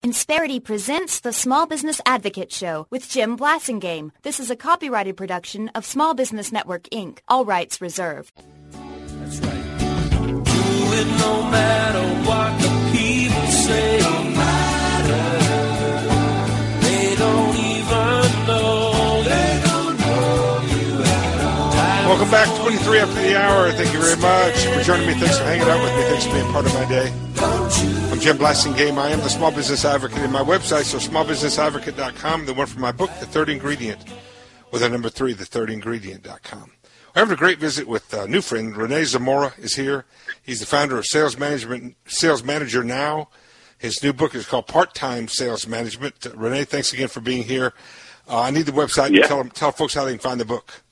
Insperity presents the Small Business Advocate Show with Jim Blasingame. This is a copyrighted production of Small Business Network, Inc. All rights reserved. That's right. Do it no matter what the people say. No matter. They don't even know. They don't know you at all. Welcome back, 23 after the hour. Thank you very much for joining me. Thanks for hanging out with me. Thanks for being part of my day. I'm Jim Blasingame. I am the Small Business Advocate. And my websites are smallbusinessadvocate.com. The one from my book, The Third Ingredient, with a number 3, thethirdingredient.com. We're having a great visit with a new friend. Rene Zamora is here. He's the founder of Sales Manager Now. His new book is called Part-Time Sales Management. Rene, thanks again for being here. I need the website. Yeah. Tell folks how they can find the book.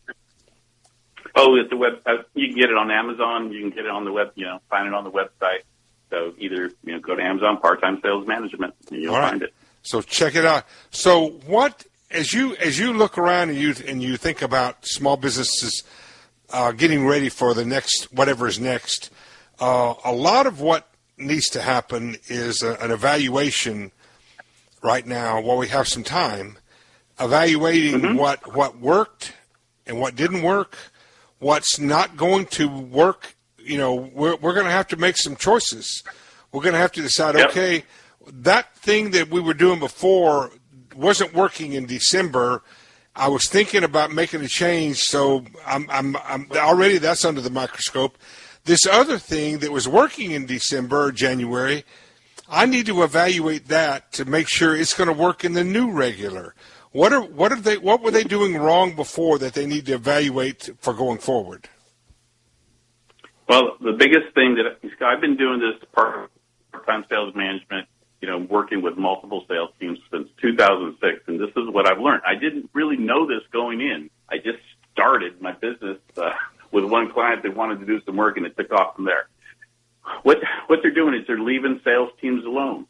Oh, it's the web. You can get it on Amazon. You can get it on the web. Find it on the website. So either go to Amazon, Part-Time Sales Management, and you'll find it. So check it out. So what, as you look around and you think about small businesses getting ready for the next whatever is next, a lot of what needs to happen is an evaluation right now while we have some time, evaluating what worked and what didn't work, what's not going to work. We're going to have to make some choices. We're going to have to decide, okay, that thing that we were doing before wasn't working in December. I was thinking about making a change, so I'm already that's under the microscope. This other thing that was working in December or January, I need to evaluate that to make sure it's going to work in the new regular. What were they doing wrong before that they need to evaluate for going forward? Well, the biggest thing that I've been doing this part-time sales management, working with multiple sales teams since 2006, and this is what I've learned. I didn't really know this going in. I just started my business with one client that wanted to do some work, and it took off from there. What they're doing is they're leaving sales teams alone,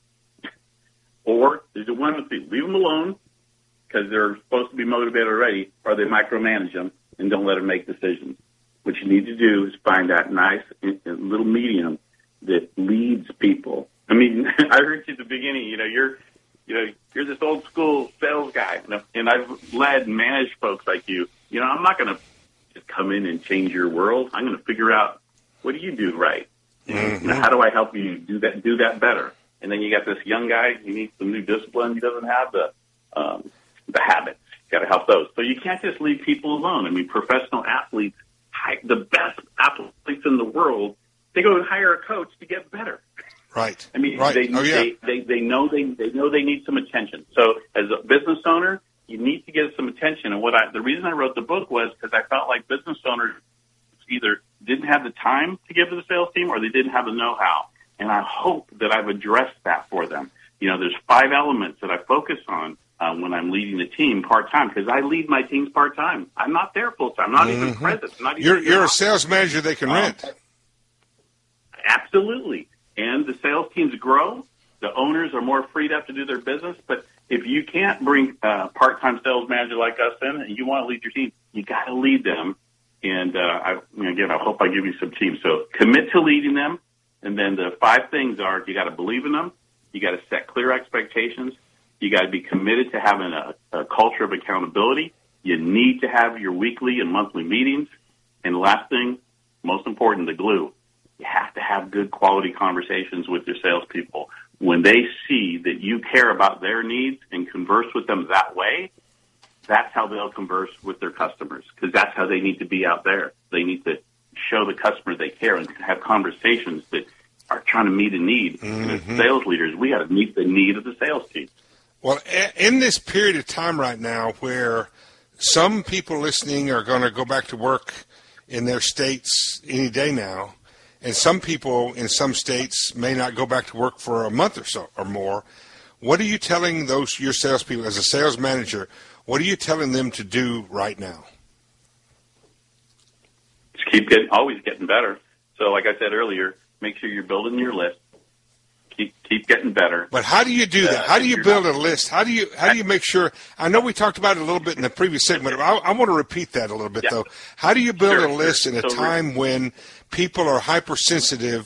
or there's one of the two: leave them alone because they're supposed to be motivated already, or they micromanage them and don't let them make decisions. What you need to do is find that nice little medium that leads people. I mean, I heard you at the beginning. You're this old school sales guy, and I've led and managed folks like you. I'm not going to just come in and change your world. I'm going to figure out what do you do right. How do I help you do that better? And then you got this young guy. He needs some new discipline. He doesn't have the habits. You got to help those. So you can't just leave people alone. I mean, professional athletes. The best athletes in the world, they go and hire a coach to get better. Right. I mean, right. They know they need some attention. So as a business owner, you need to get some attention. And the reason I wrote the book was because I felt like business owners either didn't have the time to give to the sales team or they didn't have the know-how. And I hope that I've addressed that for them. There's 5 elements that I focus on when I'm leading the team part-time, because I lead my teams part-time. I'm not there full-time. I'm not even present. You're a sales manager they can rent. Absolutely. And the sales teams grow. The owners are more freed up to do their business. But if you can't bring a part-time sales manager like us in and you want to lead your team, you got to lead them. And, I hope I give you some teams. So commit to leading them. And then the 5 things are you got to believe in them. You got to set clear expectations. You got to be committed to having a culture of accountability. You need to have your weekly and monthly meetings. And the last thing, most important, the glue. You have to have good quality conversations with your salespeople. When they see that you care about their needs and converse with them that way, that's how they'll converse with their customers, because that's how they need to be out there. They need to show the customer they care and have conversations that are trying to meet a need. And as sales leaders, we got to meet the need of the sales team. Well, in this period of time right now where some people listening are going to go back to work in their states any day now, and some people in some states may not go back to work for a month or so or more, what are you telling your salespeople as a sales manager? What are you telling them to do right now? Just always getting better. So like I said earlier, make sure you're building your list. Keep getting better. But how do you do that? How do you build a list? How do you make sure? I know we talked about it a little bit in the previous segment. I want to repeat that a little bit, though. How do you build a list in a time when people are hypersensitive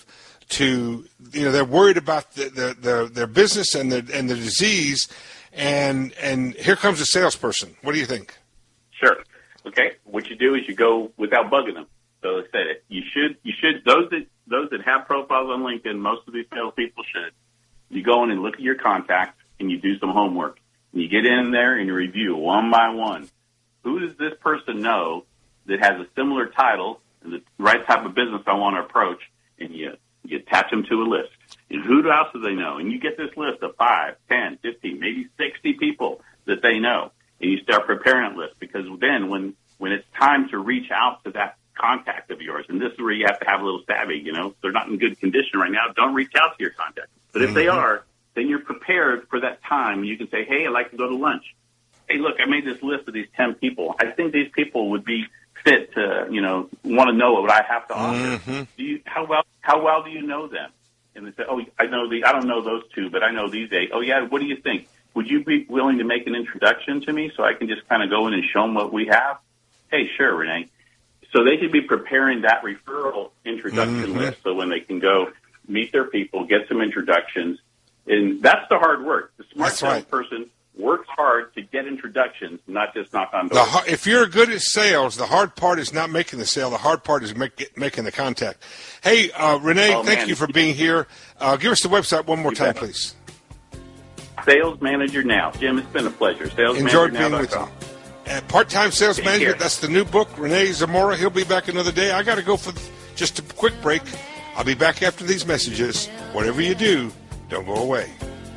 they're worried about their business and the disease, and here comes a salesperson. What do you think? Sure. Okay. What you do is you go without bugging them. So I said you should those that have profiles on LinkedIn, most of these salespeople should. You go in and look at your contacts and you do some homework. And you get in there and you review one by one. Who does this person know that has a similar title and the right type of business I want to approach? And you attach them to a list. And who else do they know? And you get this list of 5, 10, 15, maybe 60 people that they know. And you start preparing a list, because then when it's time to reach out to that contact of yours, and this is where you have to have a little savvy, if they're not in good condition right now, don't reach out to your contact. But if they are, then you're prepared for that time. You can say, hey, I'd like to go to lunch. Hey, look, I made this list of these 10 people. I think these people would be fit to, want to know what I have to offer. How well do you know them? And they say, oh, I don't know those 2, but I know these 8. Oh, yeah, what do you think? Would you be willing to make an introduction to me so I can just kind of go in and show them what we have? Hey, sure, Renee. So they should be preparing that referral introduction list, so when they can go meet their people, get some introductions. And that's the hard work. The smart salesperson works hard to get introductions, not just knock on doors. If you're good at sales, the hard part is not making the sale. The hard part is making the contact. Hey, Renee, thank you for being here. Give us the website one more time, please. Sales Manager Now. Jim, it's been a pleasure. Enjoyed being with you. Part-time Sales Management, that's the new book. Renee Zamora, he'll be back another day. I got to go for just a quick break. I'll be back after these messages. Whatever you do, don't go away.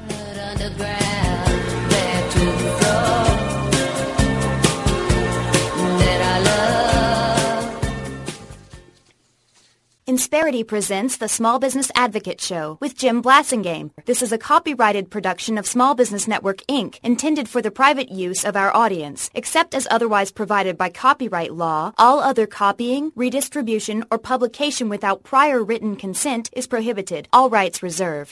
Insperity presents the Small Business Advocate Show with Jim Blasingame. This is a copyrighted production of Small Business Network, Inc., intended for the private use of our audience. Except as otherwise provided by copyright law, all other copying, redistribution, or publication without prior written consent is prohibited. All rights reserved.